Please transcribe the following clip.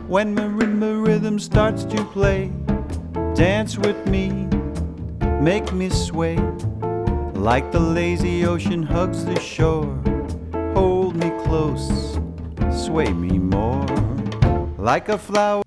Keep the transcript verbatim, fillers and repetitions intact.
When marimba rhythm starts to play, dance with me, make me sway. Like the lazy ocean hugs the shore, hold me close, sway me more. Like a flower